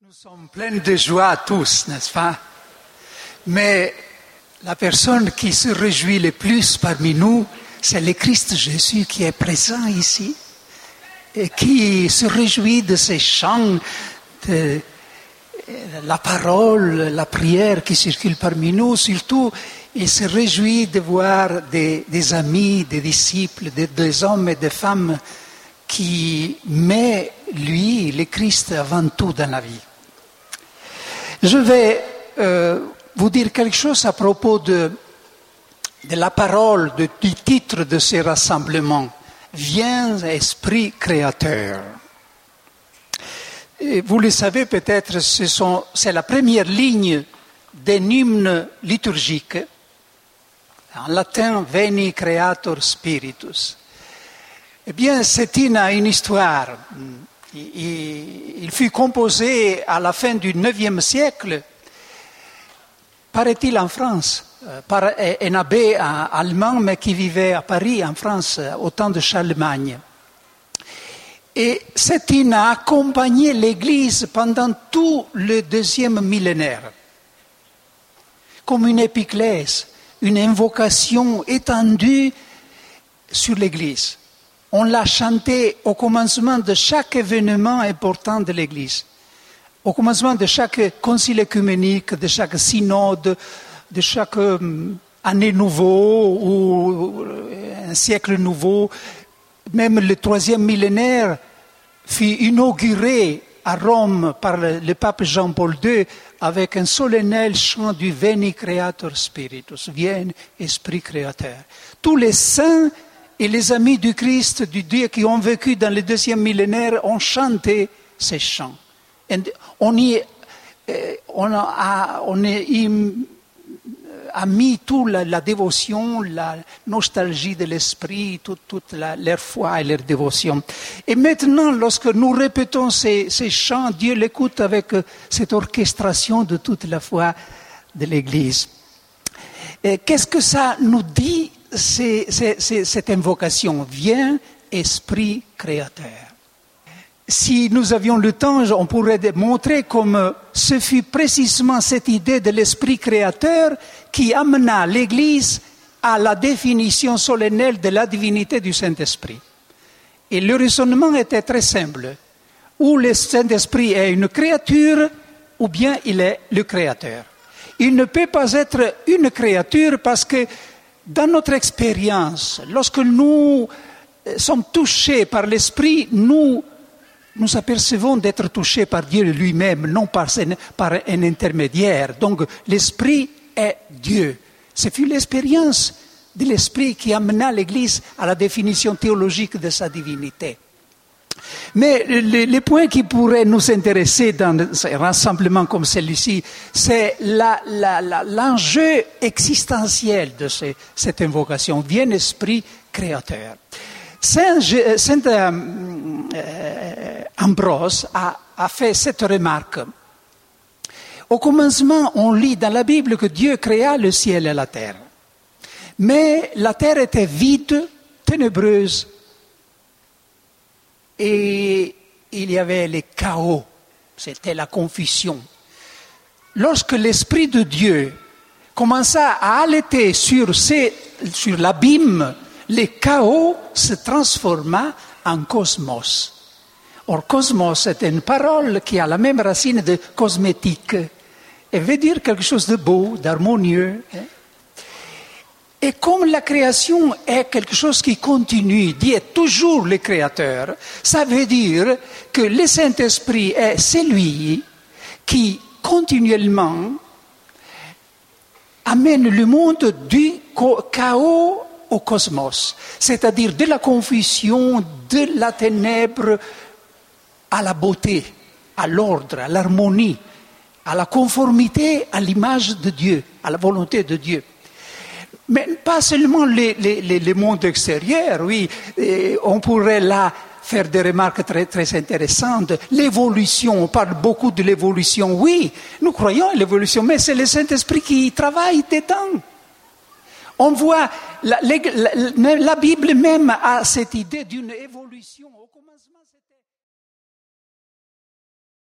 Nous sommes pleins de joie tous, n'est-ce pas? Mais la personne qui se réjouit le plus parmi nous, c'est le Christ Jésus qui est présent ici et qui se réjouit de ces chants, de la parole, la prière qui circule parmi nous. Surtout, il se réjouit de voir des amis, des disciples, des hommes et des femmes qui met lui, le Christ, avant tout dans la vie. Je vais vous dire quelque chose à propos de la parole, du titre de ces rassemblements. Viens, Esprit Créateur. Et vous le savez peut-être, c'est la première ligne d'un hymne liturgique. En latin, Veni Creator Spiritus. Eh bien, c'est une histoire. Il fut composé à la fin du IXe siècle, paraît-il en France, par un abbé allemand, mais qui vivait à Paris, en France, au temps de Charlemagne. Et cet hymne a accompagné l'Église pendant tout le deuxième millénaire, comme une épiclèse, une invocation étendue sur l'Église. On l'a chanté au commencement de chaque événement important de l'Église, au commencement de chaque concile œcuménique, de chaque synode, de chaque année nouveau ou un siècle nouveau. Même le troisième millénaire fut inauguré à Rome par le pape Jean-Paul II avec un solennel chant du Veni Creator Spiritus, viens Esprit Créateur. Tous les saints et les amis du Christ, du Dieu qui ont vécu dans le deuxième millénaire ont chanté ces chants. Et on a mis toute la dévotion, la nostalgie de l'esprit, toute leur foi et leur dévotion. Et maintenant, lorsque nous répétons ces chants, Dieu l'écoute avec cette orchestration de toute la foi de l'Église. Et qu'est-ce que ça nous dit, cette invocation? Viens, Esprit Créateur. Si nous avions le temps, on pourrait montrer comme ce fut précisément cette idée de l'Esprit Créateur qui amena l'Église à la définition solennelle de la divinité du Saint-Esprit. Et le raisonnement était très simple. Ou le Saint-Esprit est une créature, ou bien il est le Créateur. Il ne peut pas être une créature parce que dans notre expérience, lorsque nous sommes touchés par l'Esprit, nous apercevons d'être touchés par Dieu lui-même, non par un intermédiaire. Donc l'Esprit est Dieu. Ce fut l'expérience de l'Esprit qui amena l'Église à la définition théologique de sa divinité. Mais les points qui pourraient nous intéresser dans un rassemblement comme celui-ci, c'est l'enjeu existentiel de cette invocation. Viens Esprit Créateur. Saint Ambrose a fait cette remarque. Au commencement, on lit dans la Bible que Dieu créa le ciel et la terre. Mais la terre était vide, ténébreuse, et il y avait le chaos, c'était la confusion. Lorsque l'Esprit de Dieu commença à allaiter sur l'abîme, le chaos se transforma en cosmos. Or, cosmos est une parole qui a la même racine de cosmétique et veut dire quelque chose de beau, d'harmonieux. Et comme la création est quelque chose qui continue, Dieu est toujours le Créateur, ça veut dire que le Saint-Esprit est celui qui continuellement amène le monde du chaos au cosmos, c'est-à-dire de la confusion, de la ténèbre à la beauté, à l'ordre, à l'harmonie, à la conformité à l'image de Dieu, à la volonté de Dieu. Mais pas seulement les mondes extérieurs, oui, on pourrait là faire des remarques très, très intéressantes. L'évolution, on parle beaucoup de l'évolution, oui, nous croyons à l'évolution, mais c'est le Saint-Esprit qui travaille dedans. On voit, la Bible même a cette idée d'une évolution. Au commencement,